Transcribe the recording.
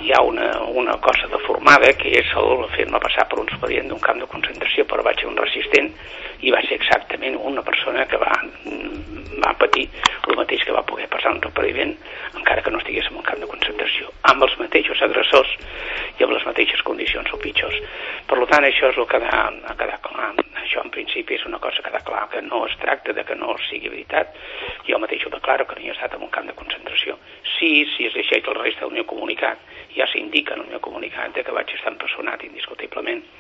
hi ha una cosa deformada, que és el fer-me passar per un expedient d'un camp de concentració, però vaig ser un resistent i va ser exactament una persona que va patir el mateix que va poder passar un repariment, encara que no estigués en un camp de concentració, amb els mateixos agressors i amb les mateixes condicions o pitjors. Per tant, això és el que ha quedat clar. Això en principi és una cosa que ha quedat clar, que no es tracta de que no sigui veritat. Jo mateix ho declaro, que no hi he estat en un camp de concentració. Si es llegeix el resta del meu comunicat, ja s'indica en el meu comunicat que vaig estar empresonat indiscutiblement.